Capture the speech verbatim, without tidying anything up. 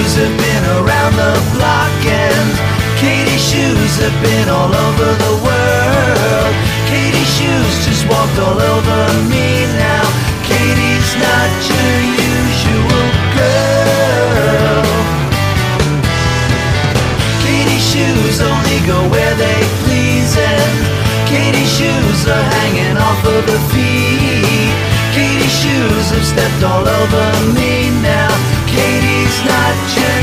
shoes have been around the block, and Katie's shoes have been all over the world. Katie's shoes just walked all over me now. Katie's not your usual girl. Katie's shoes only go where they please, and Katie's shoes are hanging off of her feet. Katie's shoes have stepped all over me now. Katie's not your